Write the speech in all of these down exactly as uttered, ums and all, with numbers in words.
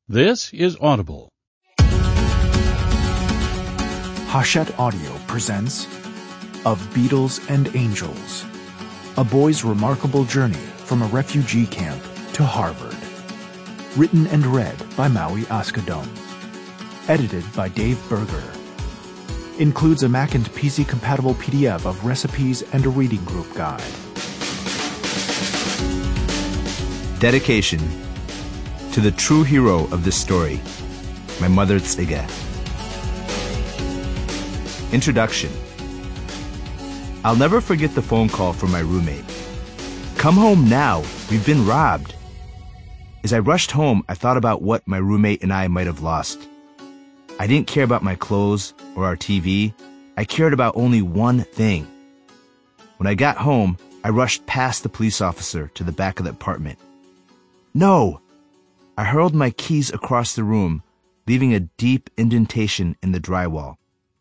This is Audible. Hachette Audio presents Of Beetles and Angels, a boy's remarkable journey from a refugee camp to Harvard. Written and read by Maui Askadom. Edited by Dave Berger. Includes a Mac and P C-compatible P D F of recipes and a reading group guide. Dedication to the true hero of this story, my mother Tsige. Introduction. I'll never forget the phone call from my roommate. Come home now, we've been robbed. As I rushed home, I thought about what my roommate and I might have lost. I didn't care about my clothes or our T V. I cared about only one thing. When I got home, I rushed past the police officer to the back of the apartment. No! I hurled my keys across the room, leaving a deep indentation in the drywall.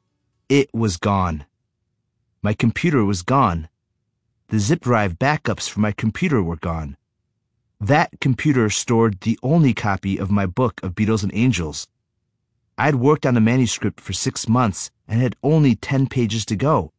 It was gone. My computer was gone. The zip drive backups for my computer were gone. That computer stored the only copy of my book of Beetles and Angels. I'd worked on the manuscript for six months and had only ten pages to go.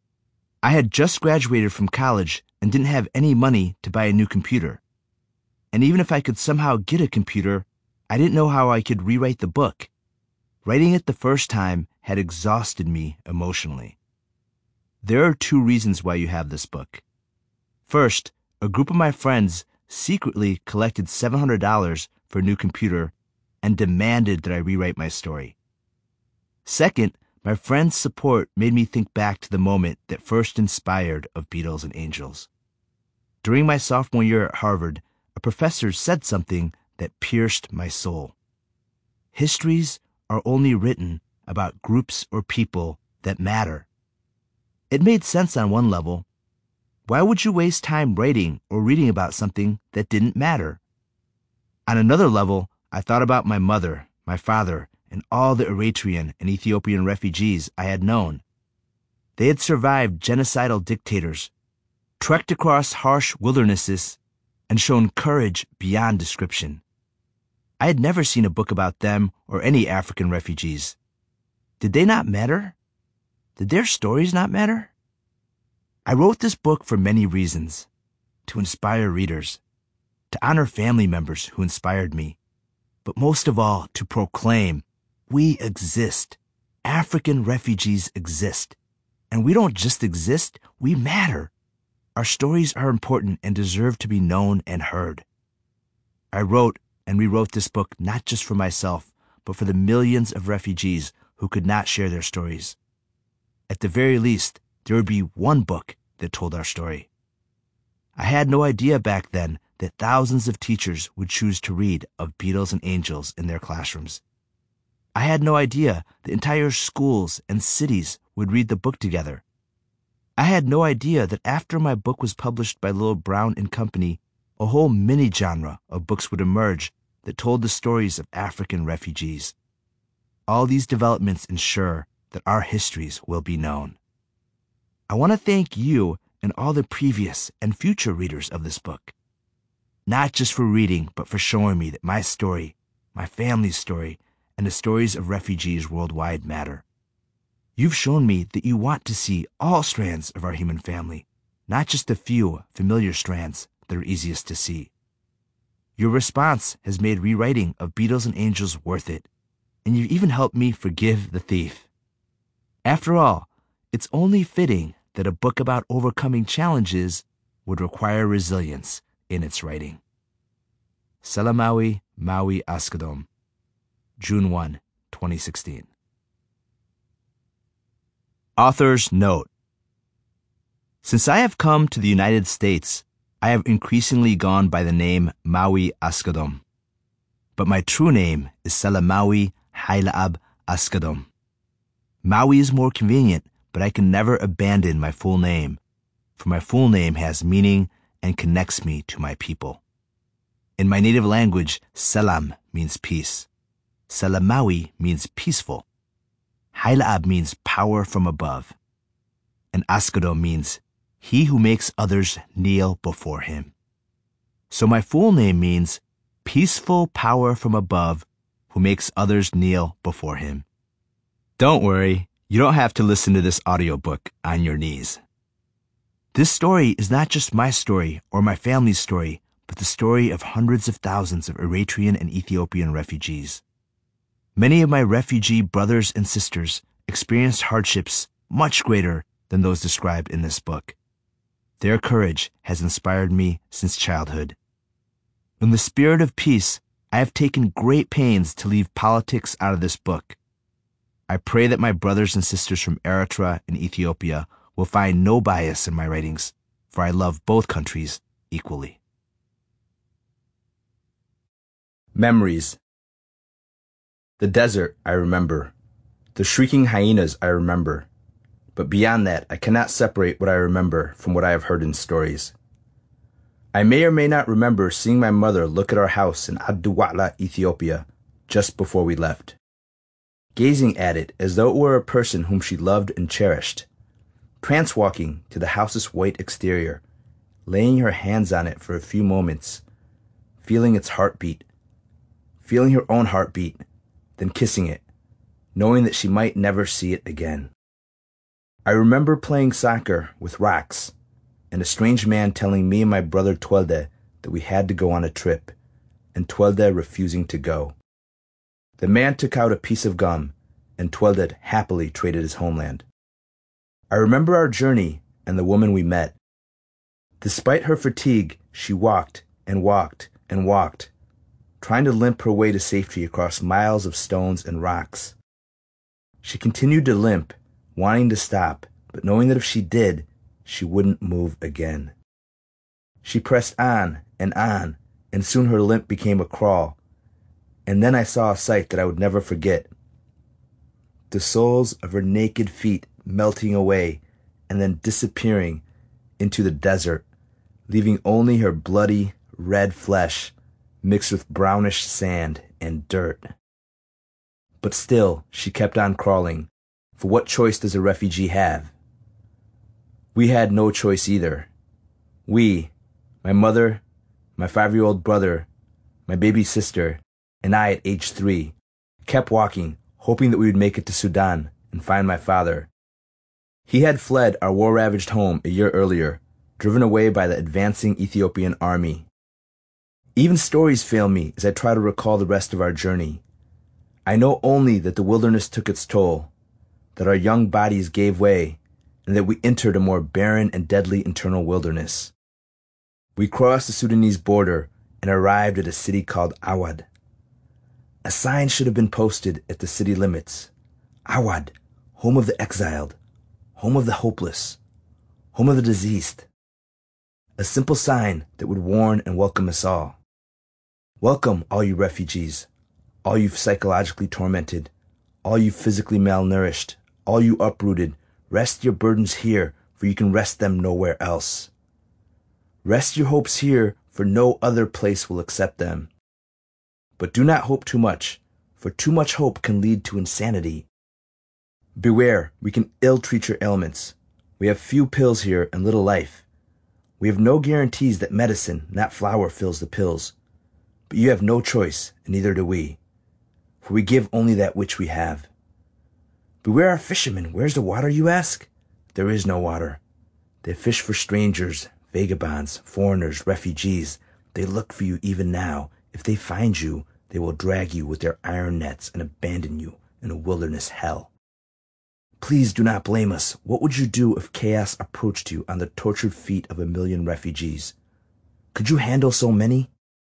I had just graduated from college and didn't have any money to buy a new computer. And even if I could somehow get a computer, I didn't know how I could rewrite the book. Writing it the first time had exhausted me emotionally. There are two reasons why you have this book. First, a group of my friends secretly collected seven hundred dollars for a new computer and demanded that I rewrite my story. Second, my friends' support made me think back to the moment that first inspired Of Beetles and Angels. During my sophomore year at Harvard, a professor said something that pierced my soul. Histories are only written about groups or people that matter. It made sense on one level. Why would you waste time writing or reading about something that didn't matter? On another level, I thought about my mother, my father, and all the Eritrean and Ethiopian refugees I had known. They had survived genocidal dictators, trekked across harsh wildernesses, and shown courage beyond description. I had never seen a book about them or any African refugees. Did they not matter? Did their stories not matter? I wrote this book for many reasons. To inspire readers, to honor family members who inspired me, but most of all, to proclaim, we exist. African refugees exist. And we don't just exist, we matter. Our stories are important and deserve to be known and heard. I wrote and rewrote this book not just for myself, but for the millions of refugees who could not share their stories. At the very least, there would be one book that told our story. I had no idea back then that thousands of teachers would choose to read Of Beetles and Angels in their classrooms. I had no idea that entire schools and cities would read the book together. I had no idea that after my book was published by Little Brown and Company, a whole mini-genre of books would emerge that told the stories of African refugees. All these developments ensure that our histories will be known. I want to thank you and all the previous and future readers of this book. Not just for reading, but for showing me that my story, my family's story, and the stories of refugees worldwide matter. You've shown me that you want to see all strands of our human family, not just the few familiar strands that are easiest to see. Your response has made rewriting Of Beetles and Angels worth it, and you've even helped me forgive the thief. After all, it's only fitting that a book about overcoming challenges would require resilience in its writing. Selamawi Maui Askadom, June first, twenty sixteen. Author's Note. Since I have come to the United States, I have increasingly gone by the name Maui Askadom. But my true name is Selamawi Haila'ab Askadom. Maui is more convenient, but I can never abandon my full name, for my full name has meaning and connects me to my people. In my native language, Selam means peace. Selamawi means peaceful. Haila'ab means power from above. And Askadom means he who makes others kneel before him. So my full name means peaceful power from above who makes others kneel before him. Don't worry, you don't have to listen to this audiobook on your knees. This story is not just my story or my family's story, but the story of hundreds of thousands of Eritrean and Ethiopian refugees. Many of my refugee brothers and sisters experienced hardships much greater than those described in this book. Their courage has inspired me since childhood. In the spirit of peace, I have taken great pains to leave politics out of this book. I pray that my brothers and sisters from Eritrea and Ethiopia will find no bias in my writings, for I love both countries equally. Memories. The desert, I remember. The shrieking hyenas, I remember. But beyond that, I cannot separate what I remember from what I have heard in stories. I may or may not remember seeing my mother look at our house in Ad-Duwala, Ethiopia, just before we left, gazing at it as though it were a person whom she loved and cherished, prance-walking to the house's white exterior, laying her hands on it for a few moments, feeling its heartbeat, feeling her own heartbeat, then kissing it, knowing that she might never see it again. I remember playing soccer with rocks, and a strange man telling me and my brother Twelde that we had to go on a trip, and Twelde refusing to go. The man took out a piece of gum, and Twelde happily traded his homeland. I remember our journey and the woman we met. Despite her fatigue, she walked and walked and walked, trying to limp her way to safety across miles of stones and rocks. She continued to limp, wanting to stop, but knowing that if she did, she wouldn't move again. She pressed on and on, and soon her limp became a crawl. And then I saw a sight that I would never forget. The soles of her naked feet melting away and then disappearing into the desert, leaving only her bloody, red flesh mixed with brownish sand and dirt. But still, she kept on crawling, for what choice does a refugee have? We had no choice either. We, my mother, my five-year-old brother, my baby sister, and I at age three, kept walking, hoping that we would make it to Sudan and find my father. He had fled our war-ravaged home a year earlier, driven away by the advancing Ethiopian army. Even stories fail me as I try to recall the rest of our journey. I know only that the wilderness took its toll, that our young bodies gave way, and that we entered a more barren and deadly internal wilderness. We crossed the Sudanese border and arrived at a city called Awad. A sign should have been posted at the city limits. Awad, home of the exiled, home of the hopeless, home of the diseased. A simple sign that would warn and welcome us all. Welcome, all you refugees, all you psychologically tormented, all you physically malnourished, all you uprooted. Rest your burdens here, for you can rest them nowhere else. Rest your hopes here, for no other place will accept them. But do not hope too much, for too much hope can lead to insanity. Beware, we can ill-treat your ailments. We have few pills here and little life. We have no guarantees that medicine, not flour, fills the pills. But you have no choice, and neither do we. For we give only that which we have. Beware our fishermen. Where's the water, you ask? There is no water. They fish for strangers, vagabonds, foreigners, refugees. They look for you even now. If they find you, they will drag you with their iron nets and abandon you in a wilderness hell. Please do not blame us. What would you do if chaos approached you on the tortured feet of a million refugees? Could you handle so many?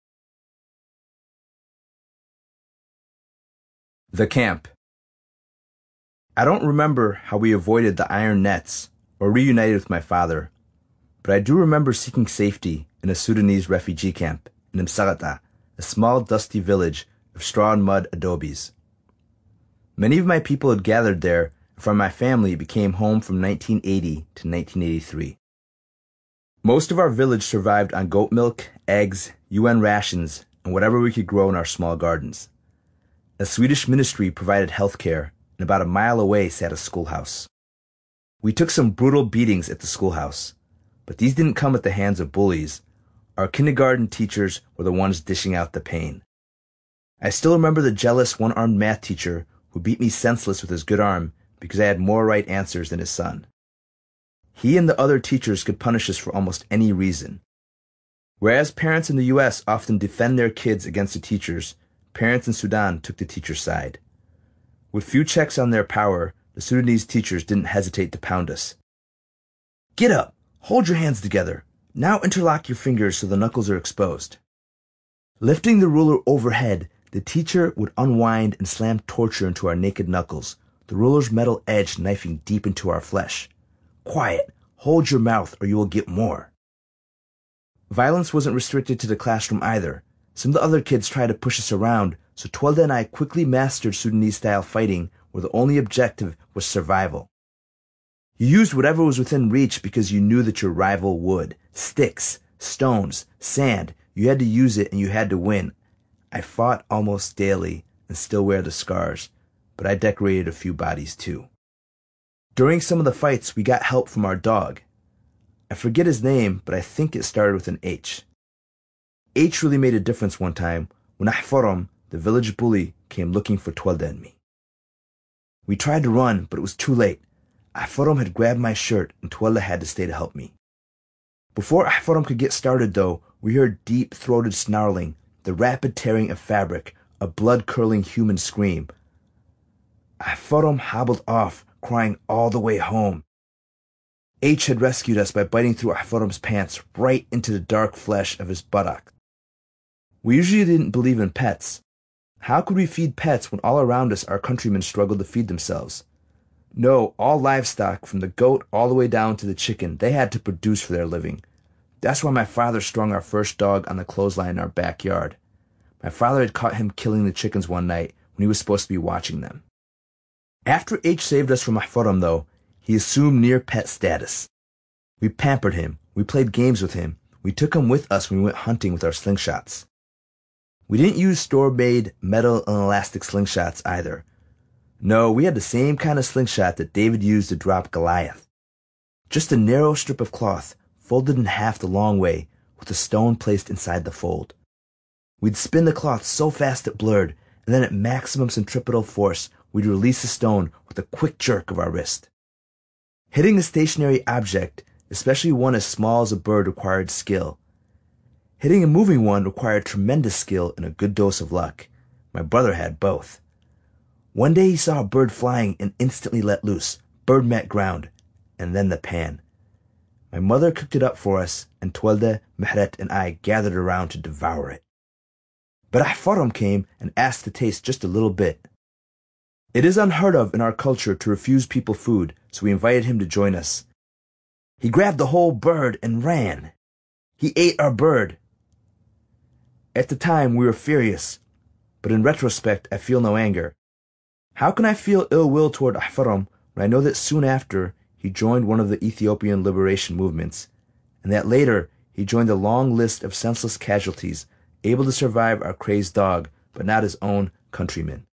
The camp. I don't remember how we avoided the iron nets or reunited with my father, but I do remember seeking safety in a Sudanese refugee camp in Msagata, a small dusty village of straw and mud adobes. Many of my people had gathered there, and from my family it became home from nineteen eighty to nineteen eighty-three. Most of our village survived on goat milk, eggs, U N rations, and whatever we could grow in our small gardens. A Swedish ministry provided health care, and about a mile away sat a schoolhouse. We took some brutal beatings at the schoolhouse, but these didn't come at the hands of bullies. Our kindergarten teachers were the ones dishing out the pain. I still remember the jealous one-armed math teacher who beat me senseless with his good arm because I had more right answers than his son. He and the other teachers could punish us for almost any reason. Whereas parents in the U S often defend their kids against the teachers, parents in Sudan took the teacher's side. With few checks on their power, the Sudanese teachers didn't hesitate to pound us. Get up! Hold your hands together! Now interlock your fingers so the knuckles are exposed. Lifting the ruler overhead, the teacher would unwind and slam torture into our naked knuckles, the ruler's metal edge knifing deep into our flesh. Quiet! Hold your mouth or you will get more. Violence wasn't restricted to the classroom either. Some of the other kids tried to push us around, so Twelda and I quickly mastered Sudanese-style fighting where the only objective was survival. You used whatever was within reach because you knew that your rival would. Sticks, stones, sand, you had to use it and you had to win. I fought almost daily and still wear the scars, but I decorated a few bodies too. During some of the fights, we got help from our dog. I forget his name, but I think it started with an H. H really made a difference one time when Ahfaram, the village bully, came looking for Twelda and me. We tried to run, but it was too late. Ahfaram had grabbed my shirt and Twelda had to stay to help me. Before Ahfaram could get started though, we heard deep-throated snarling, the rapid tearing of fabric, a blood-curdling human scream. Ahfaram hobbled off, crying all the way home. H had rescued us by biting through Ahfaram's pants right into the dark flesh of his buttock. We usually didn't believe in pets. How could we feed pets when all around us our countrymen struggled to feed themselves? No, all livestock, from the goat all the way down to the chicken, they had to produce for their living. That's why my father strung our first dog on the clothesline in our backyard. My father had caught him killing the chickens one night when he was supposed to be watching them. After H saved us from Ahfaram, though, he assumed near-pet status. We pampered him, we played games with him, we took him with us when we went hunting with our slingshots. We didn't use store-made metal and elastic slingshots either. No, we had the same kind of slingshot that David used to drop Goliath. Just a narrow strip of cloth, folded in half the long way, with a stone placed inside the fold. We'd spin the cloth so fast it blurred, and then at maximum centripetal force, we'd release the stone with a quick jerk of our wrist. Hitting a stationary object, especially one as small as a bird, required skill. Hitting a moving one required tremendous skill and a good dose of luck. My brother had both. One day he saw a bird flying and instantly let loose. Bird met ground, and then the pan. My mother cooked it up for us, and Twelda, Mehret, and I gathered around to devour it. But Ahfaram came and asked to taste just a little bit. It is unheard of in our culture to refuse people food, so we invited him to join us. He grabbed the whole bird and ran. He ate our bird. At the time, we were furious, but in retrospect, I feel no anger. How can I feel ill will toward Ahfaram when I know that soon after, he joined one of the Ethiopian liberation movements, and that later, he joined a long list of senseless casualties, able to survive our crazed dog, but not his own countrymen.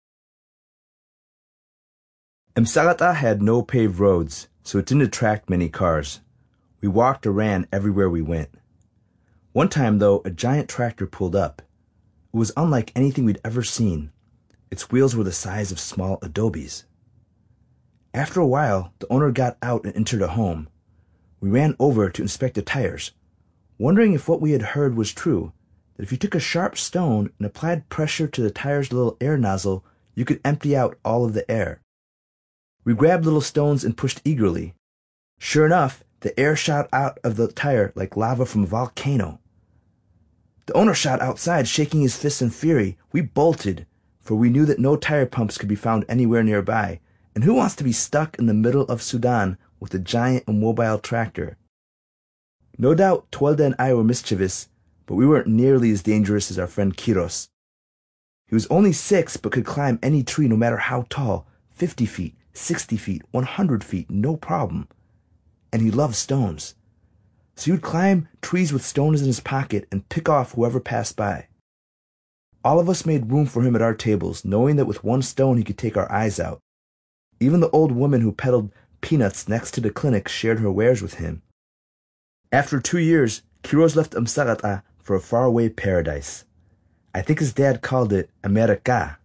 Msalata had no paved roads, so it didn't attract many cars. We walked or ran everywhere we went. One time, though, a giant tractor pulled up. It was unlike anything we'd ever seen. Its wheels were the size of small adobes. After a while, the owner got out and entered a home. We ran over to inspect the tires, wondering if what we had heard was true, that if you took a sharp stone and applied pressure to the tire's little air nozzle, you could empty out all of the air. We grabbed little stones and pushed eagerly. Sure enough, the air shot out of the tire like lava from a volcano. The owner shot outside, shaking his fists in fury. We bolted, for we knew that no tire pumps could be found anywhere nearby, and who wants to be stuck in the middle of Sudan with a giant immobile tractor? No doubt Twelda and I were mischievous, but we weren't nearly as dangerous as our friend Kiros. He was only six, but could climb any tree no matter how tall, fifty feet, sixty feet, one hundred feet, no problem. And he loved stones. So he would climb trees with stones in his pocket and pick off whoever passed by. All of us made room for him at our tables, knowing that with one stone he could take our eyes out. Even the old woman who peddled peanuts next to the clinic shared her wares with him. After two years, Kiros left Msalata for a faraway paradise. I think his dad called it America.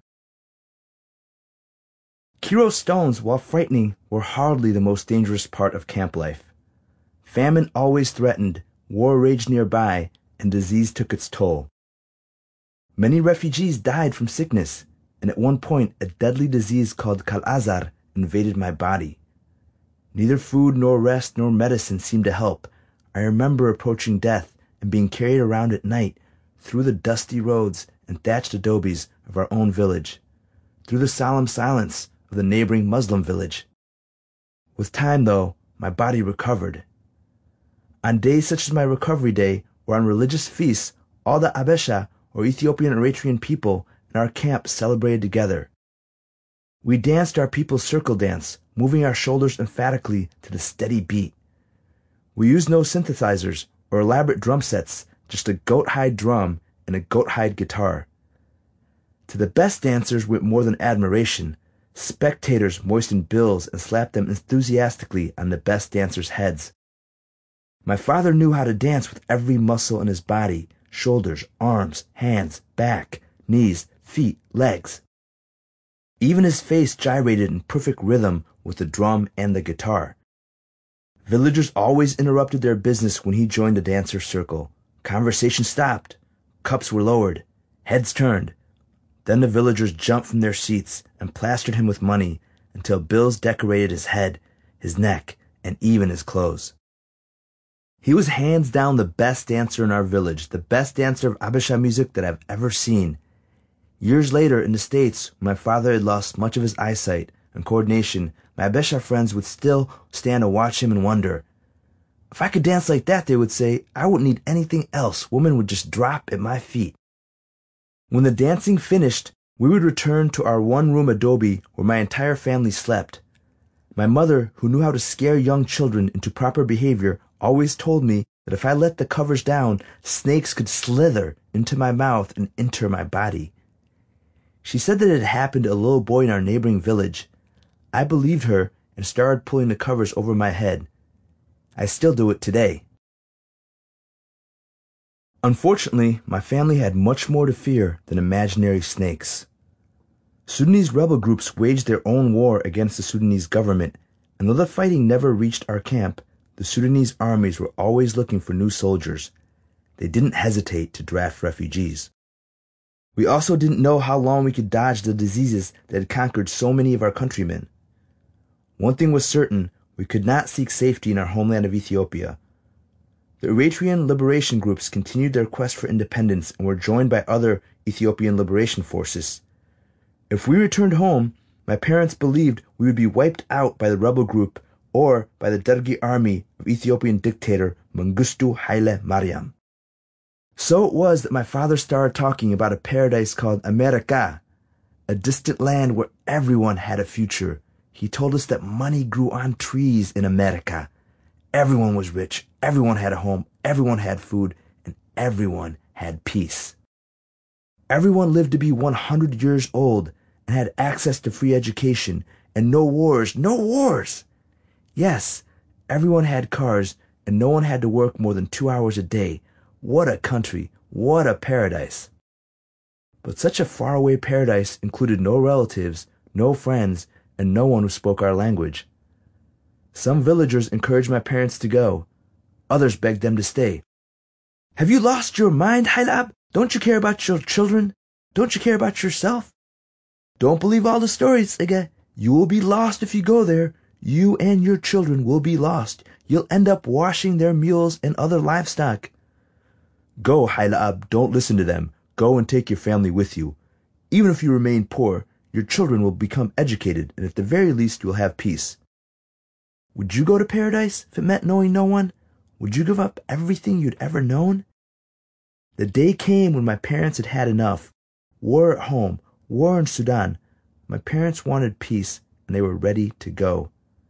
Kiro stones, while frightening, were hardly the most dangerous part of camp life. Famine always threatened, war raged nearby, and disease took its toll. Many refugees died from sickness, and at one point a deadly disease called Kal-Azar invaded my body. Neither food nor rest nor medicine seemed to help. I remember approaching death and being carried around at night through the dusty roads and thatched adobes of our own village, through the solemn silence of the neighboring Muslim village. With time, though, my body recovered. On days such as my recovery day or on religious feasts, all the Abesha, or Ethiopian Eritrean people, in our camp celebrated together. We danced our people's circle dance, moving our shoulders emphatically to the steady beat. We used no synthesizers or elaborate drum sets, just a goat-hide drum and a goat-hide guitar. To the best dancers with more than admiration, spectators moistened bills and slapped them enthusiastically on the best dancers' heads. My father knew how to dance with every muscle in his body, shoulders, arms, hands, back, knees, feet, legs. Even his face gyrated in perfect rhythm with the drum and the guitar. Villagers always interrupted their business when he joined the dancer circle. Conversation stopped. Cups were lowered. Heads turned. Then the villagers jumped from their seats and plastered him with money until bills decorated his head, his neck, and even his clothes. He was hands down the best dancer in our village, the best dancer of Abesha music that I've ever seen. Years later, in the States, when my father had lost much of his eyesight and coordination, my Abesha friends would still stand to watch him and wonder. If I could dance like that, they would say, I wouldn't need anything else. Women would just drop at my feet. When the dancing finished, we would return to our one-room adobe where my entire family slept. My mother, who knew how to scare young children into proper behavior, always told me that if I let the covers down, snakes could slither into my mouth and enter my body. She said that it had happened to a little boy in our neighboring village. I believed her and started pulling the covers over my head. I still do it today. Unfortunately, my family had much more to fear than imaginary snakes. Sudanese rebel groups waged their own war against the Sudanese government, and though the fighting never reached our camp, the Sudanese armies were always looking for new soldiers. They didn't hesitate to draft refugees. We also didn't know how long we could dodge the diseases that had conquered so many of our countrymen. One thing was certain, we could not seek safety in our homeland of Ethiopia. The Eritrean liberation groups continued their quest for independence and were joined by other Ethiopian liberation forces. If we returned home, my parents believed we would be wiped out by the rebel group or by the Dergi army of Ethiopian dictator Mengistu Haile Mariam. So it was that my father started talking about a paradise called America, a distant land where everyone had a future. He told us that money grew on trees in America. Everyone was rich, everyone had a home, everyone had food, and everyone had peace. Everyone lived to be one hundred years old and had access to free education and no wars, no wars! Yes, everyone had cars and no one had to work more than two hours a day. What a country, what a paradise. But such a faraway paradise included no relatives, no friends, and no one who spoke our language. Some villagers encouraged my parents to go. Others begged them to stay. Have you lost your mind, Hailab? Don't you care about your children? Don't you care about yourself? Don't believe all the stories, Ige. You will be lost if you go there. You and your children will be lost. You'll end up washing their mules and other livestock. Go, Hailab, don't listen to them. Go and take your family with you. Even if you remain poor, your children will become educated, and at the very least you will have peace. Would you go to paradise if it meant knowing no one? Would you give up everything you'd ever known? The day came when my parents had had enough. War at home, war in Sudan. My parents wanted peace, and they were ready to go.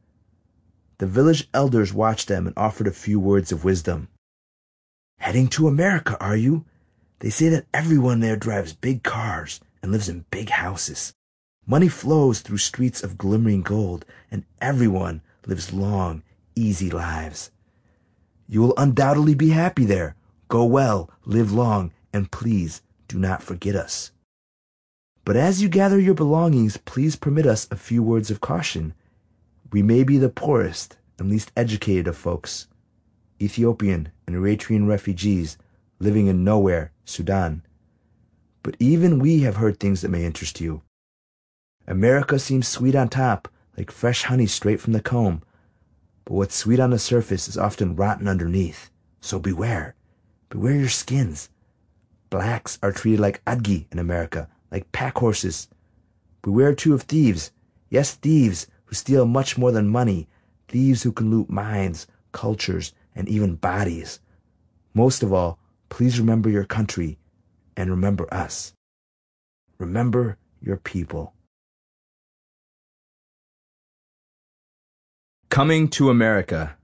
The village elders watched them and offered a few words of wisdom. Heading to America, are you? They say that everyone there drives big cars and lives in big houses. Money flows through streets of glimmering gold, and everyone lives long, easy lives. You will undoubtedly be happy there. Go well, live long, and please do not forget us. But as you gather your belongings, please permit us a few words of caution. We may be the poorest and least educated of folks, Ethiopian and Eritrean refugees living in nowhere, Sudan. But even we have heard things that may interest you. America seems sweet on top, like fresh honey straight from the comb. But what's sweet on the surface is often rotten underneath. So beware. Beware your skins. Blacks are treated like adgi in America, like pack horses. Beware too of thieves. Yes, thieves who steal much more than money. Thieves who can loot minds, cultures, and even bodies. Most of all, please remember your country and remember us. Remember your people. Coming to America.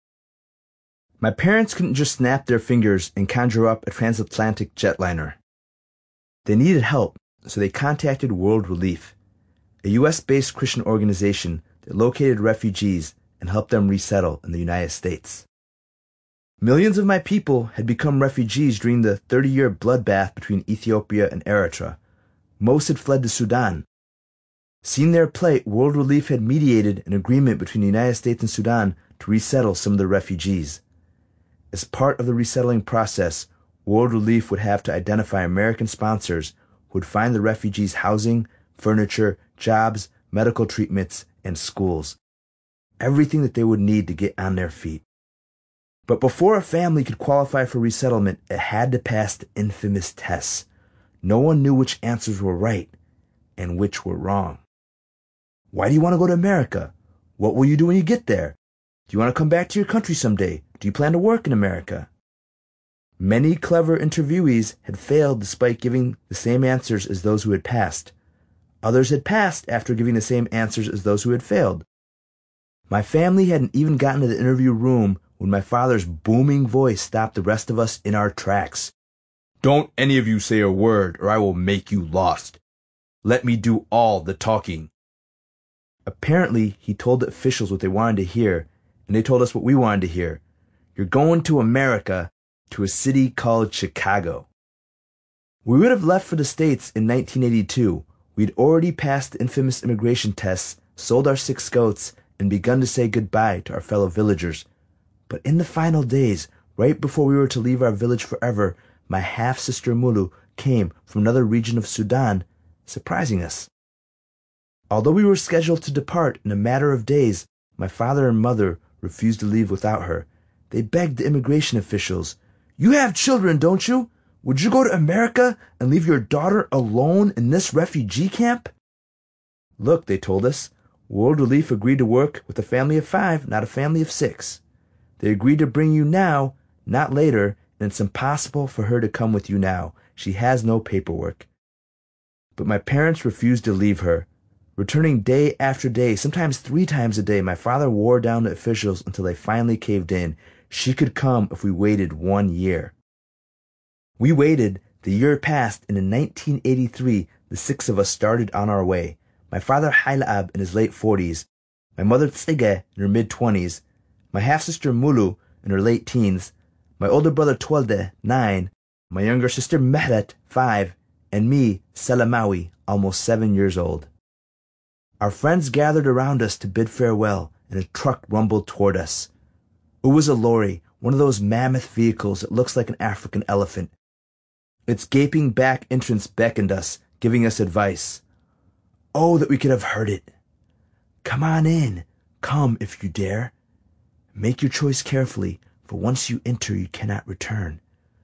My parents couldn't just snap their fingers and conjure up a transatlantic jetliner. They needed help, so they contacted World Relief, a U S-based Christian organization that located refugees and helped them resettle in the United States. Millions of my people had become refugees during the thirty-year bloodbath between Ethiopia and Eritrea. Most had fled to Sudan. Seeing their plight, World Relief had mediated an agreement between the United States and Sudan to resettle some of the refugees. As part of the resettling process, World Relief would have to identify American sponsors who would find the refugees housing, furniture, jobs, medical treatments, and schools. Everything that they would need to get on their feet. But before a family could qualify for resettlement, it had to pass the infamous tests. No one knew which answers were right and which were wrong. Why do you want to go to America? What will you do when you get there? Do you want to come back to your country someday? Do you plan to work in America? Many clever interviewees had failed despite giving the same answers as those who had passed. Others had passed after giving the same answers as those who had failed. My family hadn't even gotten to the interview room when my father's booming voice stopped the rest of us in our tracks. "Don't any of you say a word, or I will make you lost. Let me do all the talking." Apparently, he told the officials what they wanted to hear, and they told us what we wanted to hear. You're going to America, to a city called Chicago. We would have left for the States in nineteen eighty-two. We'd already passed the infamous immigration tests, sold our six goats, and begun to say goodbye to our fellow villagers. But in the final days, right before we were to leave our village forever, my half-sister Mulu came from another region of Sudan, surprising us. Although we were scheduled to depart in a matter of days, my father and mother refused to leave without her. They begged the immigration officials, "You have children, don't you? Would you go to America and leave your daughter alone in this refugee camp?" Look, they told us, World Relief agreed to work with a family of five, not a family of six. They agreed to bring you now, not later, and it's impossible for her to come with you now. She has no paperwork. But my parents refused to leave her. Returning day after day, sometimes three times a day, my father wore down the officials until they finally caved in. She could come if we waited one year. We waited, the year passed, and in nineteen eighty-three, the six of us started on our way. My father Hailab in his late forties, my mother Tsige in her mid-twenties, my half-sister Mulu in her late teens, my older brother Twelde, nine, my younger sister Mehret, five, and me, Selamawi, almost seven years old. Our friends gathered around us to bid farewell, and a truck rumbled toward us. It was a lorry, one of those mammoth vehicles that looks like an African elephant. Its gaping back entrance beckoned us, giving us advice. Oh, that we could have heard it. Come on in. Come if you dare. Make your choice carefully, for once you enter, you cannot return.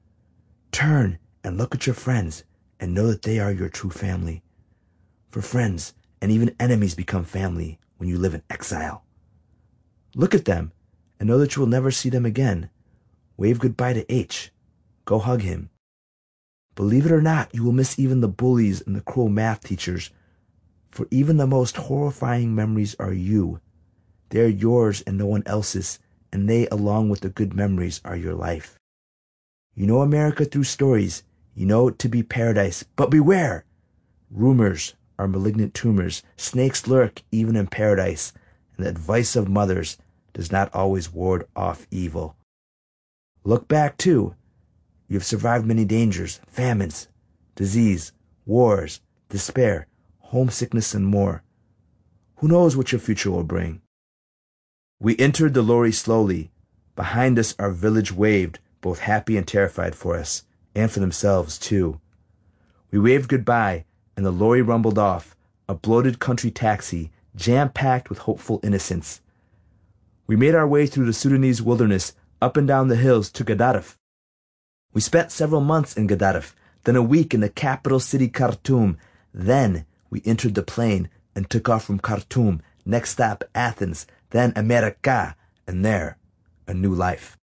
Turn and look at your friends, and know that they are your true family. For friends and even enemies become family when you live in exile. Look at them, and know that you will never see them again. Wave goodbye to H. Go hug him. Believe it or not, you will miss even the bullies and the cruel math teachers, for even the most horrifying memories are you. They are yours and no one else's, and they, along with the good memories, are your life. You know America through stories. You know it to be paradise, but beware! Rumors are malignant tumors. Snakes lurk even in paradise, and the advice of mothers does not always ward off evil. Look back, too. You have survived many dangers, famines, disease, wars, despair, homesickness, and more. Who knows what your future will bring? We entered the lorry slowly. Behind us our village waved, both happy and terrified for us, and for themselves too. We waved goodbye, and the lorry rumbled off, a bloated country taxi, jam-packed with hopeful innocence. We made our way through the Sudanese wilderness, up and down the hills to Gadaref. We spent several months in Gadaref, then a week in the capital city Khartoum. Then we entered the plain and took off from Khartoum, next stop Athens, then America, and there, a new life.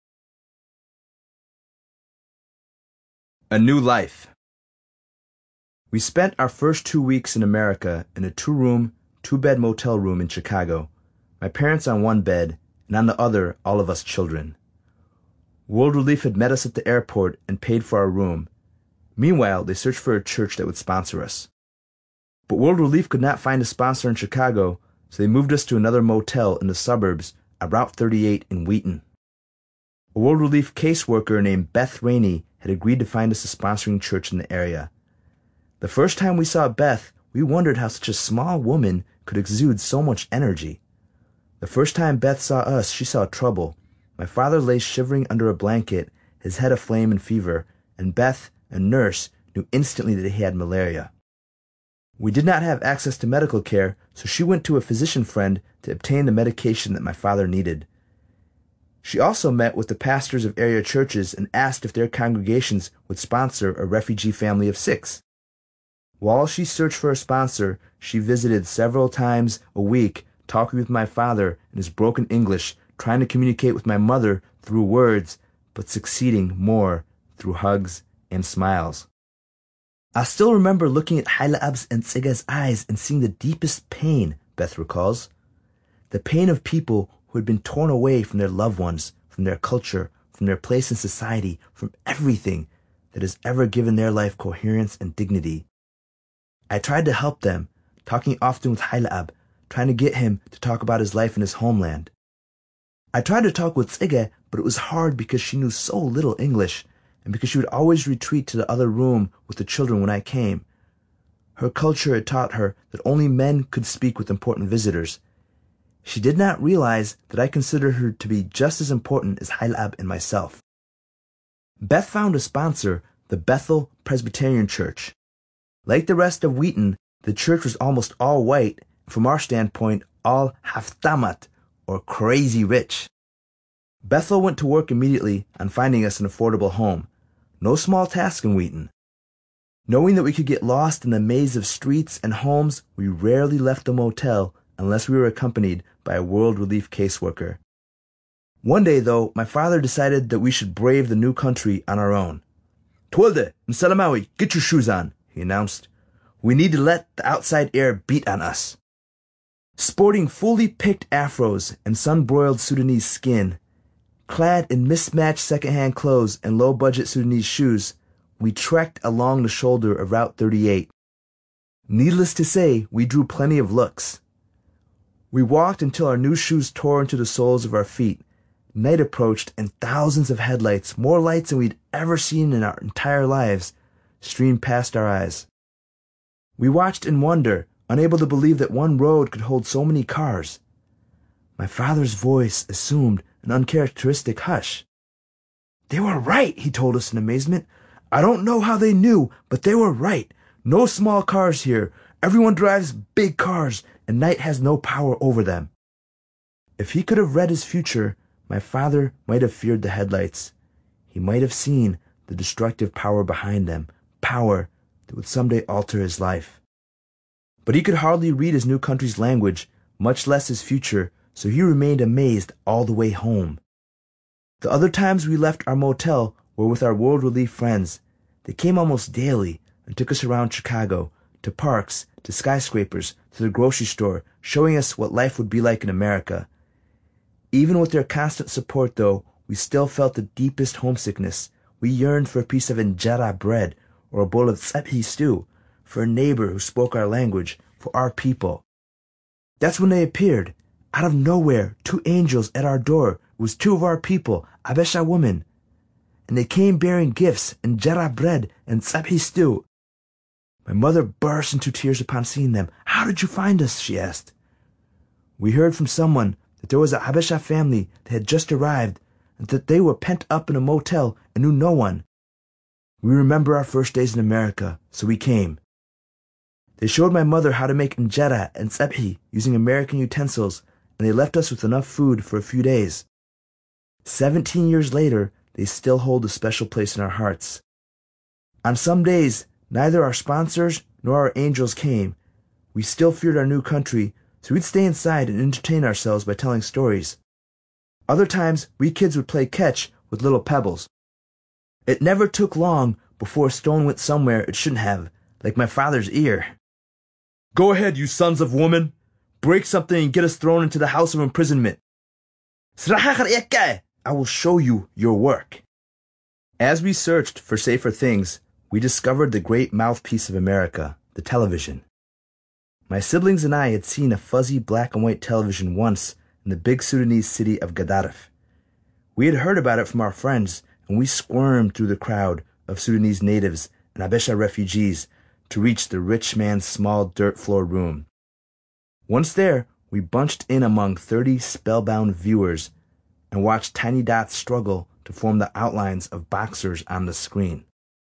A new life. We spent our first two weeks in America in a two-room, two-bed motel room in Chicago. My parents on one bed, and on the other, all of us children. World Relief had met us at the airport and paid for our room. Meanwhile, they searched for a church that would sponsor us. But World Relief could not find a sponsor in Chicago, so they moved us to another motel in the suburbs at Route thirty-eight in Wheaton. A World Relief caseworker named Beth Rainey had agreed to find us a sponsoring church in the area. The first time we saw Beth, we wondered how such a small woman could exude so much energy. The first time Beth saw us, she saw trouble. My father lay shivering under a blanket, his head aflame in fever, and Beth, a nurse, knew instantly that he had malaria. We did not have access to medical care, so she went to a physician friend to obtain the medication that my father needed. She also met with the pastors of area churches and asked if their congregations would sponsor a refugee family of six. While she searched for a sponsor, she visited several times a week, talking with my father in his broken English, trying to communicate with my mother through words, but succeeding more through hugs and smiles. I still remember looking at Haile Ab's and Tsiga's eyes and seeing the deepest pain, Beth recalls. The pain of people who had been torn away from their loved ones, from their culture, from their place in society, from everything that has ever given their life coherence and dignity. I tried to help them, talking often with Haile Ab, trying to get him to talk about his life in his homeland. I tried to talk with Tsiga, but it was hard because she knew so little English, and because she would always retreat to the other room with the children when I came. Her culture had taught her that only men could speak with important visitors. She did not realize that I considered her to be just as important as Haile Ab and myself. Beth found a sponsor, the Bethel Presbyterian Church. Like the rest of Wheaton, the church was almost all white, and from our standpoint, all haftamat, or crazy rich. Bethel went to work immediately on finding us an affordable home. No small task in Wheaton. Knowing that we could get lost in the maze of streets and homes, we rarely left the motel unless we were accompanied by a World Relief caseworker. One day, though, my father decided that we should brave the new country on our own. "Twilde, Msalamawi, get your shoes on," he announced. "We need to let the outside air beat on us." Sporting fully picked afros and sun-broiled Sudanese skin, clad in mismatched second-hand clothes and low-budget Sudanese shoes, we trekked along the shoulder of Route thirty-eight. Needless to say, we drew plenty of looks. We walked until our new shoes tore into the soles of our feet. Night approached, and thousands of headlights, more lights than we'd ever seen in our entire lives, streamed past our eyes. We watched in wonder, unable to believe that one road could hold so many cars. My father's voice assumed an uncharacteristic hush. "They were right," he told us in amazement. "I don't know how they knew, but they were right. No small cars here. Everyone drives big cars, and night has no power over them." If he could have read his future, my father might have feared the headlights. He might have seen the destructive power behind them, power that would someday alter his life. But he could hardly read his new country's language, much less his future, so he remained amazed all the way home. The other times we left our motel were with our World Relief friends. They came almost daily and took us around Chicago, to parks, to skyscrapers, to the grocery store, showing us what life would be like in America. Even with their constant support, though, we still felt the deepest homesickness. We yearned for a piece of injera bread or a bowl of tsephi stew, for a neighbor who spoke our language, for our people. That's when they appeared. Out of nowhere, two angels at our door. It was two of our people, Abesha women. and they came bearing gifts, injera bread, and tzabhi stew. My mother burst into tears upon seeing them. "How did you find us?" she asked. "We heard from someone that there was a Habesha family that had just arrived, and that they were pent up in a motel and knew no one. We remember our first days in America, so we came." They showed my mother how to make injera and tzabhi using American utensils, and they left us with enough food for a few days. Seventeen years later, they still hold a special place in our hearts. On some days, neither our sponsors nor our angels came. We still feared our new country, so we'd stay inside and entertain ourselves by telling stories. Other times, we kids would play catch with little pebbles. It never took long before a stone went somewhere it shouldn't have, like my father's ear. "Go ahead, you sons of women. Break something and get us thrown into the house of imprisonment. I will show you your work." As we searched for safer things, we discovered the great mouthpiece of America, the television. My siblings and I had seen a fuzzy black and white television once in the big Sudanese city of Gadaref. We had heard about it from our friends, and we squirmed through the crowd of Sudanese natives and Habesha refugees to reach the rich man's small dirt-floored room. Once there, we bunched in among thirty spellbound viewers and watched tiny dots struggle to form the outlines of boxers on the screen.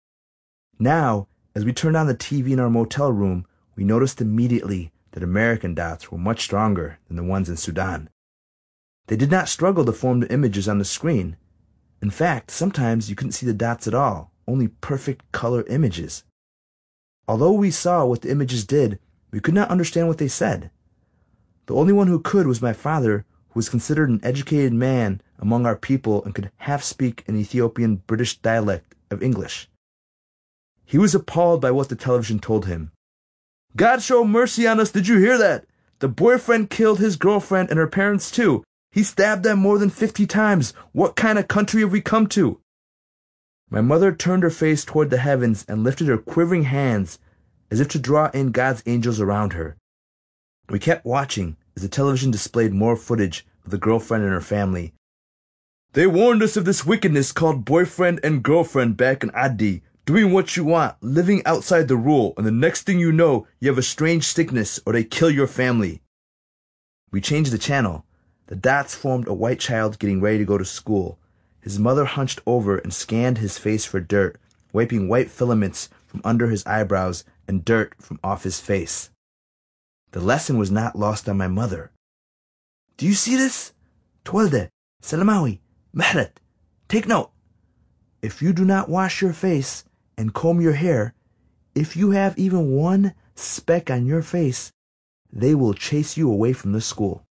Now, as we turned on the T V in our motel room, we noticed immediately that American dots were much stronger than the ones in Sudan. They did not struggle to form the images on the screen. In fact, sometimes you couldn't see the dots at all, only perfect color images. Although we saw what the images did, we could not understand what they said. The only one who could was my father, who was considered an educated man among our people and could half speak an Ethiopian British dialect of English. He was appalled by what the television told him. "God show mercy on us, did you hear that? The boyfriend killed his girlfriend and her parents too. He stabbed them more than fifty times. What kind of country have we come to?" My mother turned her face toward the heavens and lifted her quivering hands as if to draw in God's angels around her. We kept watching as the television displayed more footage of the girlfriend and her family. "They warned us of this wickedness called boyfriend and girlfriend back in Adi, doing what you want, living outside the rule, and the next thing you know, you have a strange sickness or they kill your family." We changed the channel. The dots formed a white child getting ready to go to school. His mother hunched over and scanned his face for dirt, wiping white filaments from under his eyebrows and dirt from off his face. The lesson was not lost on my mother. "Do you see this? Twelde, Salamawi, Mehret, take note. If you do not wash your face and comb your hair, if you have even one speck on your face, they will chase you away from the school."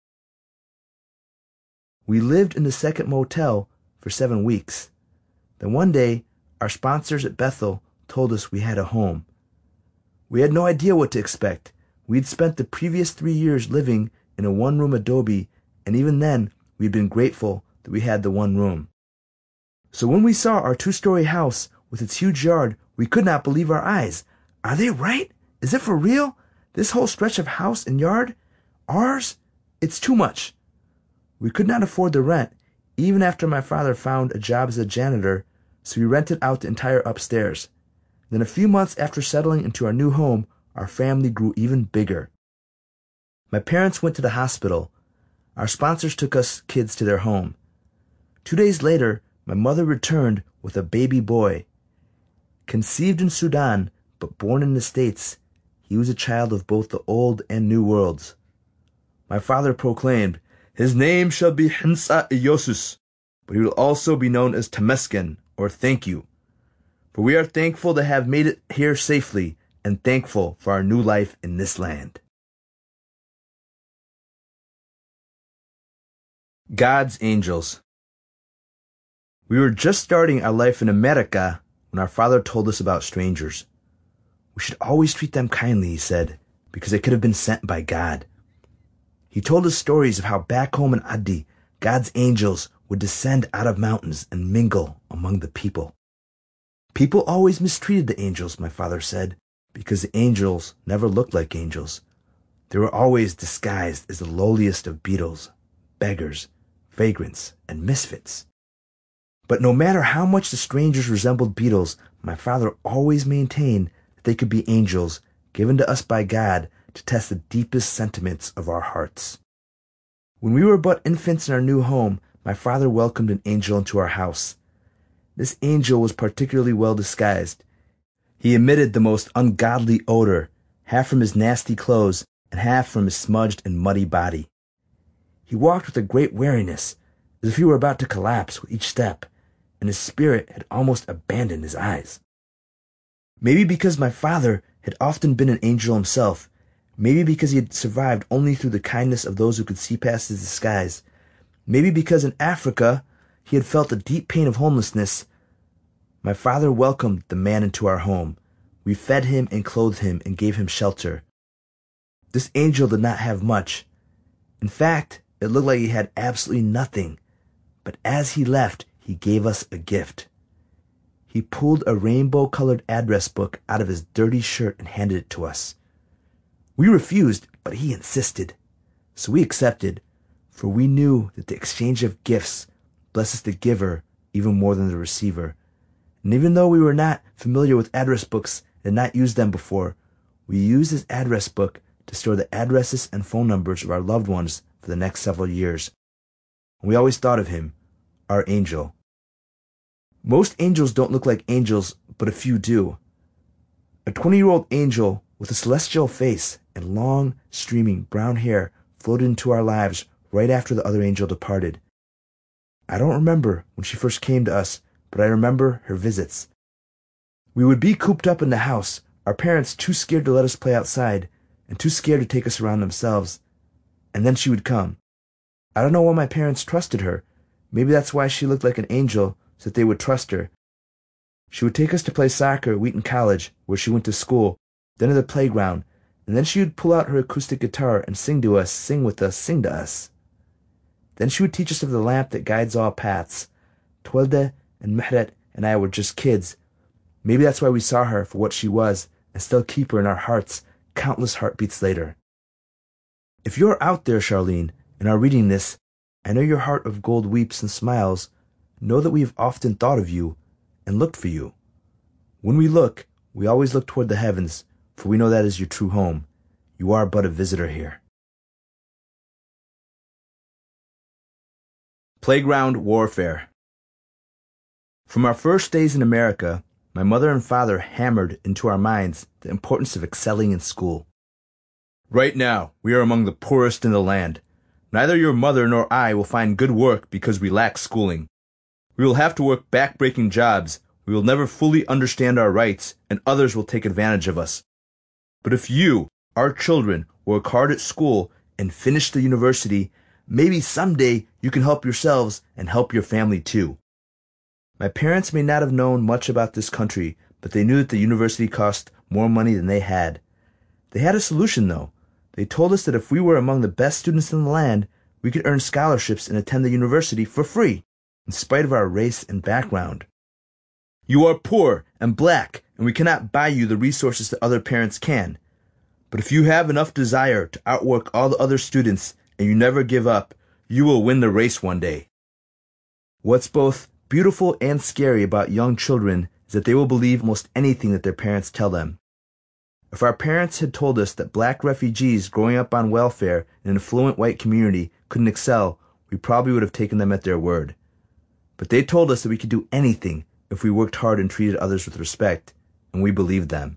We lived in the second motel for seven weeks. Then one day, our sponsors at Bethel told us we had a home. We had no idea what to expect. We'd spent the previous three years living in a one-room adobe, and even then, we'd been grateful that we had the one room. So when we saw our two-story house with its huge yard, we could not believe our eyes. "Are they right? Is it for real? This whole stretch of house and yard? Ours? It's too much." We could not afford the rent, even after my father found a job as a janitor, so we rented out the entire upstairs. Then a few months after settling into our new home, our family grew even bigger. My parents went to the hospital. Our sponsors took us kids to their home. Two days later, my mother returned with a baby boy. Conceived in Sudan, but born in the States, he was a child of both the old and new worlds. My father proclaimed, "His name shall be Hinsa Iosus, but he will also be known as Temesgen, or thank you. For we are thankful to have made it here safely, and thankful for our new life in this land." God's Angels. We were just starting our life in America when our father told us about strangers. We should always treat them kindly, he said, because they could have been sent by God. He told us stories of how back home in Adi, God's angels would descend out of mountains and mingle among the people. People always mistreated the angels, my father said, because the angels never looked like angels. They were always disguised as the lowliest of beetles, beggars, vagrants, and misfits. But no matter how much the strangers resembled beetles, my father always maintained that they could be angels given to us by God to test the deepest sentiments of our hearts. When we were but infants in our new home, my father welcomed an angel into our house. This angel was particularly well disguised. He emitted the most ungodly odor, half from his nasty clothes and half from his smudged and muddy body. He walked with a great wariness, as if he were about to collapse with each step, and his spirit had almost abandoned his eyes. Maybe because my father had often been an angel himself, maybe because he had survived only through the kindness of those who could see past his disguise, maybe because in Africa he had felt the deep pain of homelessness, my father welcomed the man into our home. We fed him and clothed him and gave him shelter. This angel did not have much. In fact, it looked like he had absolutely nothing. But as he left, he gave us a gift. He pulled a rainbow-colored address book out of his dirty shirt and handed it to us. We refused, but he insisted. So we accepted, for we knew that the exchange of gifts blesses the giver even more than the receiver. And even though we were not familiar with address books and had not used them before, we used this address book to store the addresses and phone numbers of our loved ones for the next several years. And we always thought of him, our angel. Most angels don't look like angels, but a few do. A twenty-year-old angel with a celestial face and long, streaming brown hair floated into our lives right after the other angel departed. I don't remember when she first came to us, but I remember her visits. We would be cooped up in the house, our parents too scared to let us play outside, and too scared to take us around themselves. And then she would come. I don't know why my parents trusted her. Maybe that's why she looked like an angel, so that they would trust her. She would take us to play soccer at Wheaton College, where she went to school, then to the playground, and then she would pull out her acoustic guitar and sing to us, sing with us, sing to us. Then she would teach us of the lamp that guides all paths. Twelde and Mehret and I were just kids. Maybe that's why we saw her for what she was and still keep her in our hearts countless heartbeats later. If you're out there, Charlene, and are reading this, I know your heart of gold weeps and smiles. Know that we have often thought of you and looked for you. When we look, we always look toward the heavens, for we know that is your true home. You are but a visitor here. Playground warfare. From our first days in America, my mother and father hammered into our minds the importance of excelling in school. Right now, we are among the poorest in the land. Neither your mother nor I will find good work because we lack schooling. We will have to work back-breaking jobs, we will never fully understand our rights, and others will take advantage of us. But if you, our children, work hard at school and finish the university, maybe someday you can help yourselves and help your family too. My parents may not have known much about this country, but they knew that the university cost more money than they had. They had a solution, though. They told us that if we were among the best students in the land, we could earn scholarships and attend the university for free, in spite of our race and background. You are poor and black, and we cannot buy you the resources that other parents can. But if you have enough desire to outwork all the other students and you never give up, you will win the race one day. What's both beautiful and scary about young children is that they will believe almost anything that their parents tell them. If our parents had told us that black refugees growing up on welfare in an affluent white community couldn't excel, we probably would have taken them at their word. But they told us that we could do anything if we worked hard and treated others with respect, and we believed them.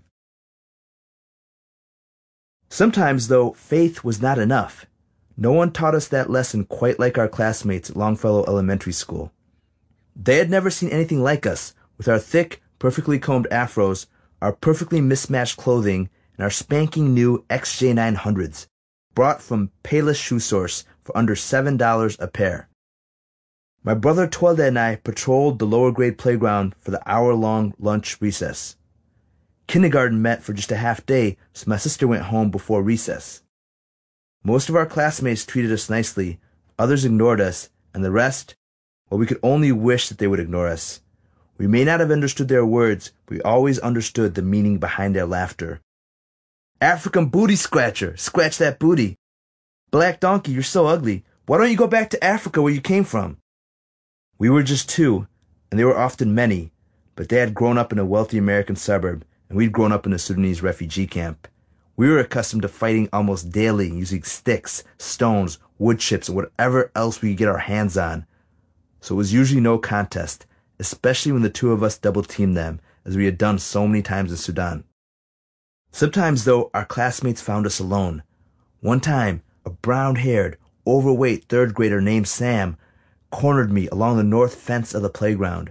Sometimes, though, faith was not enough. No one taught us that lesson quite like our classmates at Longfellow Elementary School. They had never seen anything like us, with our thick, perfectly combed afros, our perfectly mismatched clothing, and our spanking new X J nine hundreds, brought from Payless Shoe Source for under seven dollars a pair. My brother Twelde and I patrolled the lower grade playground for the hour-long lunch recess. Kindergarten met for just a half day, so my sister went home before recess. Most of our classmates treated us nicely, others ignored us, and the rest, well, we could only wish that they would ignore us. We may not have understood their words, but we always understood the meaning behind their laughter. African booty scratcher, scratch that booty. Black donkey, you're so ugly. Why don't you go back to Africa where you came from? We were just two, and they were often many, but they had grown up in a wealthy American suburb, and we'd grown up in a Sudanese refugee camp. We were accustomed to fighting almost daily using sticks, stones, wood chips, and whatever else we could get our hands on. So it was usually no contest, especially when the two of us double-teamed them, as we had done so many times in Sudan. Sometimes, though, our classmates found us alone. One time, a brown-haired, overweight third grader named Sam cornered me along the north fence of the playground.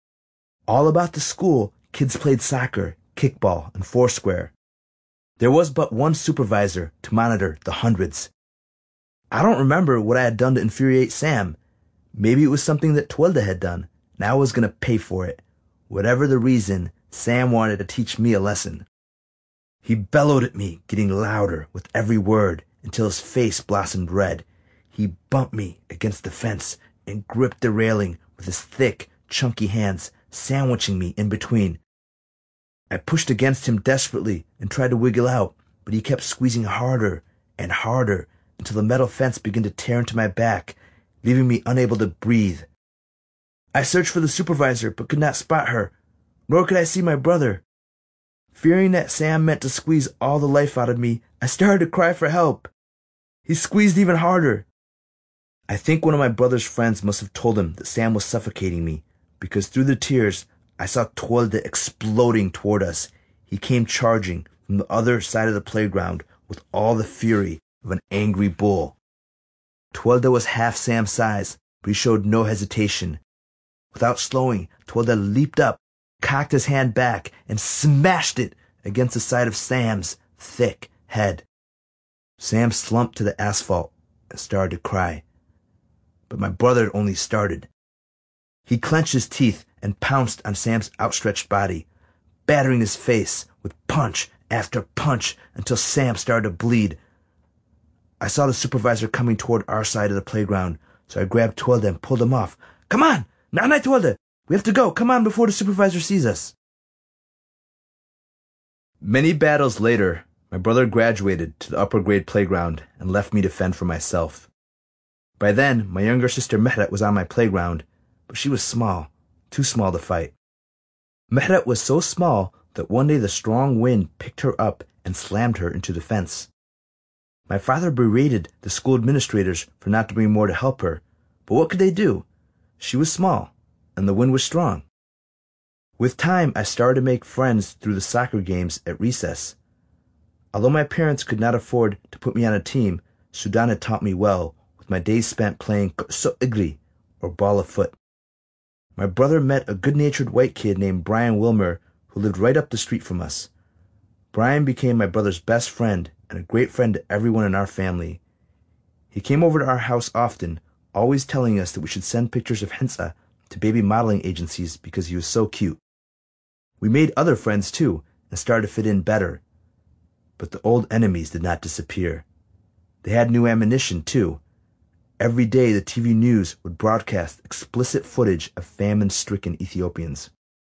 All about the school, kids played soccer, kickball, and foursquare. There was but one supervisor to monitor the hundreds. I don't remember what I had done to infuriate Sam. Maybe it was something that Twelda had done, and I was going to pay for it. Whatever the reason, Sam wanted to teach me a lesson. He bellowed at me, getting louder with every word until his face blossomed red. He bumped me against the fence and gripped the railing with his thick, chunky hands, sandwiching me in between. I pushed against him desperately and tried to wiggle out, but he kept squeezing harder and harder until the metal fence began to tear into my back, leaving me unable to breathe. I searched for the supervisor but could not spot her, nor could I see my brother. Fearing that Sam meant to squeeze all the life out of me, I started to cry for help. He squeezed even harder. I think one of my brother's friends must have told him that Sam was suffocating me, because through the tears, I saw Twelda exploding toward us. He came charging from the other side of the playground with all the fury of an angry bull. Twelda was half Sam's size, but he showed no hesitation. Without slowing, Twelda leaped up, cocked his hand back, and smashed it against the side of Sam's thick head. Sam slumped to the asphalt and started to cry. But my brother had only started. He clenched his teeth and pounced on Sam's outstretched body, battering his face with punch after punch until Sam started to bleed. I saw the supervisor coming toward our side of the playground, so I grabbed Twelda and pulled him off. "Come on! Nana Twelda! We have to go! Come on before the supervisor sees us!" Many battles later, my brother graduated to the upper grade playground and left me to fend for myself. By then, my younger sister Mehret was on my playground, but she was small, too small to fight. Mehret was so small that one day the strong wind picked her up and slammed her into the fence. My father berated the school administrators for not doing more to help her, but what could they do? She was small, and the wind was strong. With time, I started to make friends through the soccer games at recess. Although my parents could not afford to put me on a team, Sudan had taught me well, with my days spent playing so-igri, or ball of foot. My brother met a good-natured white kid named Brian Wilmer, who lived right up the street from us. Brian became my brother's best friend and a great friend to everyone in our family. He came over to our house often, always telling us that we should send pictures of Hensa to baby modeling agencies because he was so cute. We made other friends too and started to fit in better. But the old enemies did not disappear. They had new ammunition too. Every day the T V news would broadcast explicit footage of famine-stricken Ethiopians.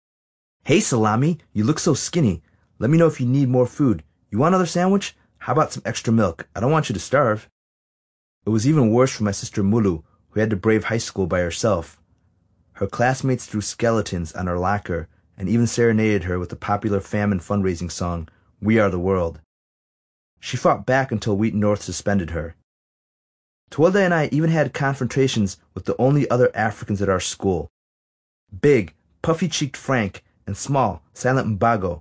"Hey Salami, you look so skinny. Let me know if you need more food. You want another sandwich? How about some extra milk? I don't want you to starve." It was even worse for my sister Mulu, who had to brave high school by herself. Her classmates threw skeletons on her locker and even serenaded her with the popular famine fundraising song, "We Are the World." She fought back until Wheaton North suspended her. Twelda and I even had confrontations with the only other Africans at our school. Big, puffy-cheeked Frank and small, silent Mbago,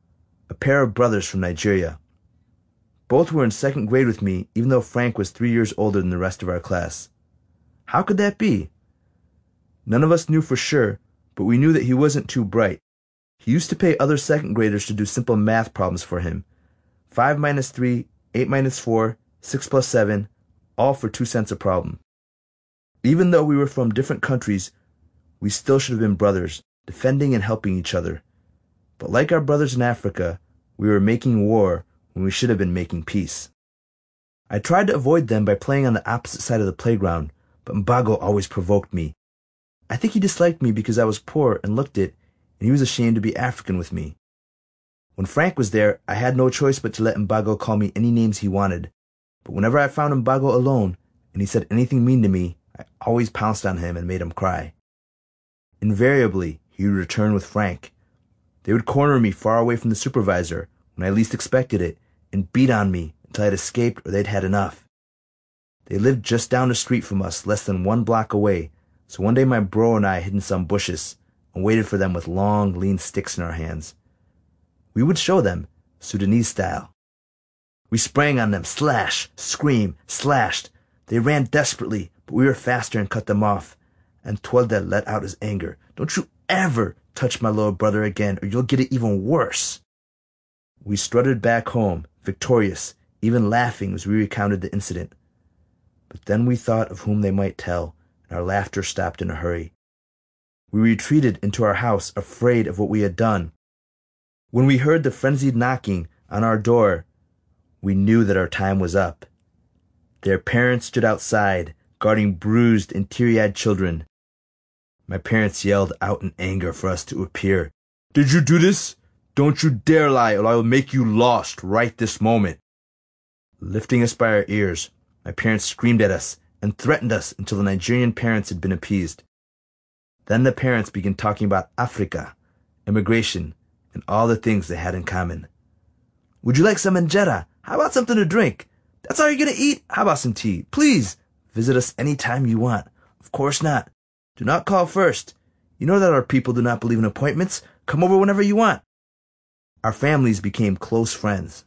a pair of brothers from Nigeria. Both were in second grade with me, even though Frank was three years older than the rest of our class. How could that be? None of us knew for sure, but we knew that he wasn't too bright. He used to pay other second graders to do simple math problems for him. Five minus three, eight minus four, six plus seven, all for two cents a problem. Even though we were from different countries, we still should have been brothers, defending and helping each other. But like our brothers in Africa, we were making war when we should have been making peace. I tried to avoid them by playing on the opposite side of the playground, but Mbago always provoked me. I think he disliked me because I was poor and looked it, and he was ashamed to be African with me. When Frank was there, I had no choice but to let Mbago call me any names he wanted. But whenever I found Mbago alone, and he said anything mean to me, I always pounced on him and made him cry. Invariably, he would return with Frank. They would corner me far away from the supervisor when I least expected it and beat on me until I'd escaped or they'd had enough. They lived just down the street from us, less than one block away, so one day my bro and I hid in some bushes and waited for them with long, lean sticks in our hands. We would show them, Sudanese style. We sprang on them, slash, scream, slashed. They ran desperately, but we were faster and cut them off. And Tuelda let out his anger. Don't you ever touch my little brother again, or you'll get it even worse. We strutted back home, victorious, even laughing as we recounted the incident. But then we thought of whom they might tell, and our laughter stopped in a hurry. We retreated into our house, afraid of what we had done. When we heard the frenzied knocking on our door, we knew that our time was up. Their parents stood outside, guarding bruised and teary-eyed children. My parents yelled out in anger for us to appear. "Did you do this? Don't you dare lie, or I will make you lost right this moment." Lifting us by our ears, my parents screamed at us and threatened us until the Nigerian parents had been appeased. Then the parents began talking about Africa, immigration, and all the things they had in common. "Would you like some injera? How about something to drink? That's all you're going to eat? How about some tea? Please, visit us any time you want." "Of course not. Do not call first. You know that our people do not believe in appointments. Come over whenever you want." Our families became close friends.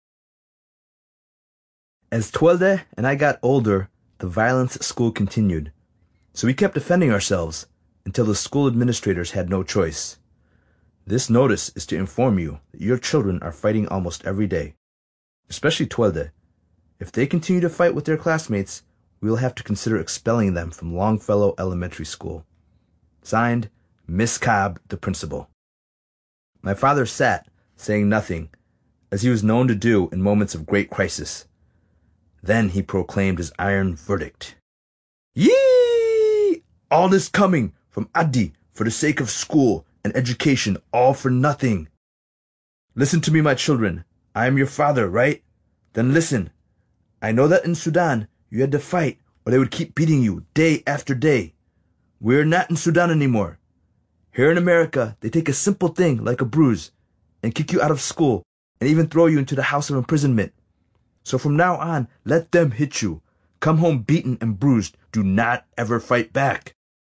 As Tuelda and I got older, the violence at school continued. So we kept defending ourselves until the school administrators had no choice. This notice is to inform you that your children are fighting almost every day, especially Tuelda. If they continue to fight with their classmates, we will have to consider expelling them from Longfellow Elementary School. Signed, Miss Cobb, the principal. My father sat, saying nothing, as he was known to do in moments of great crisis. Then he proclaimed his iron verdict. "Yee! All this coming from Adi for the sake of school and education, all for nothing. Listen to me, my children. I am your father, right? Then listen. I know that in Sudan, you had to fight, or they would keep beating you day after day. We're not in Sudan anymore. Here in America, they take a simple thing like a bruise and kick you out of school and even throw you into the house of imprisonment. So from now on, let them hit you. Come home beaten and bruised. Do not ever fight back."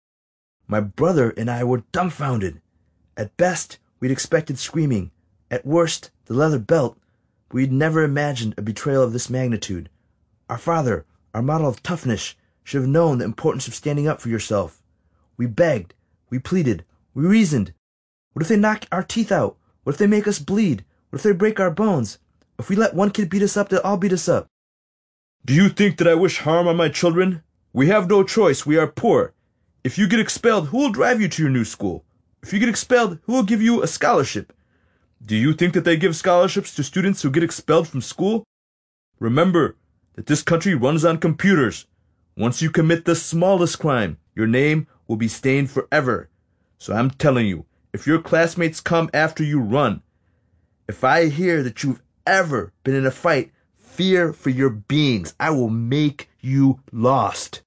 My brother and I were dumbfounded. At best, we'd expected screaming. At worst, the leather belt. We'd never imagined a betrayal of this magnitude. Our father, our model of toughness, should have known the importance of standing up for yourself. We begged, we pleaded, we reasoned. What if they knock our teeth out? What if they make us bleed? What if they break our bones? If we let one kid beat us up, they'll all beat us up. "Do you think that I wish harm on my children? We have no choice. We are poor. If you get expelled, who will drive you to your new school? If you get expelled, who will give you a scholarship? Do you think that they give scholarships to students who get expelled from school? Remember that this country runs on computers. Once you commit the smallest crime, your name will be stained forever. So I'm telling you, if your classmates come after you, run. If I hear that you've ever been in a fight, fear for your beings. I will make you lost."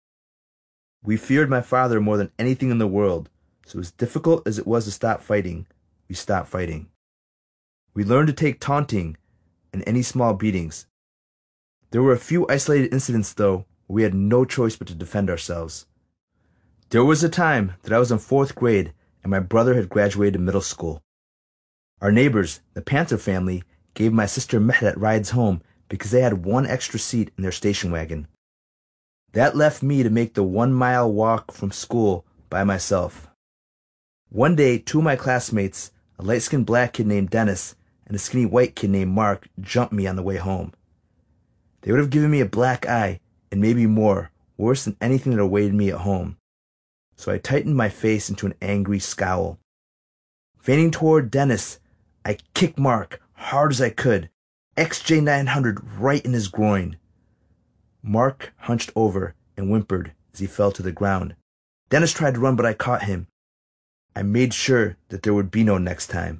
We feared my father more than anything in the world, so as difficult as it was to stop fighting, we stopped fighting. We learned to take taunting and any small beatings. There were a few isolated incidents, though, where we had no choice but to defend ourselves. There was a time that I was in fourth grade and my brother had graduated middle school. Our neighbors, the Panther family, gave my sister Mehret rides home because they had one extra seat in their station wagon. That left me to make the one-mile walk from school by myself. One day, two of my classmates, a light-skinned black kid named Dennis and a skinny white kid named Mark, jumped me on the way home. They would have given me a black eye, and maybe more, worse than anything that awaited me at home. So I tightened my face into an angry scowl. Feigning toward Dennis, I kicked Mark hard as I could, X J nine hundred right in his groin. Mark hunched over and whimpered as he fell to the ground. Dennis tried to run, but I caught him. I made sure that there would be no next time.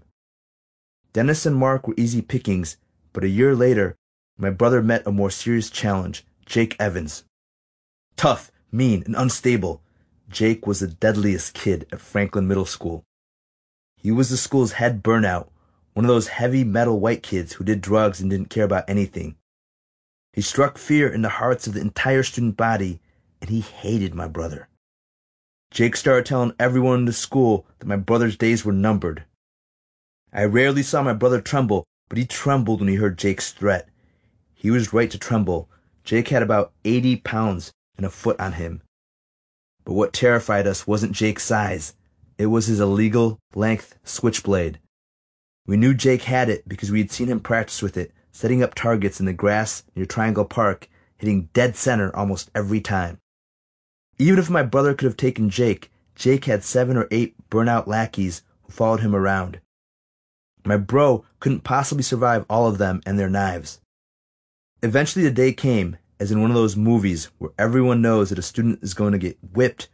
Dennis and Mark were easy pickings, but a year later, my brother met a more serious challenge, Jake Evans. Tough, mean, and unstable, Jake was the deadliest kid at Franklin Middle School. He was the school's head burnout, one of those heavy metal white kids who did drugs and didn't care about anything. He struck fear in the hearts of the entire student body, and he hated my brother. Jake started telling everyone in the school that my brother's days were numbered. I rarely saw my brother tremble, but he trembled when he heard Jake's threat. He was right to tremble. Jake had about eighty pounds and a foot on him. But what terrified us wasn't Jake's size. It was his illegal length switchblade. We knew Jake had it because we had seen him practice with it, setting up targets in the grass near Triangle Park, hitting dead center almost every time. Even if my brother could have taken Jake, Jake had seven or eight burnout lackeys who followed him around. My bro couldn't possibly survive all of them and their knives. Eventually the day came, as in one of those movies where everyone knows that a student is going to get whipped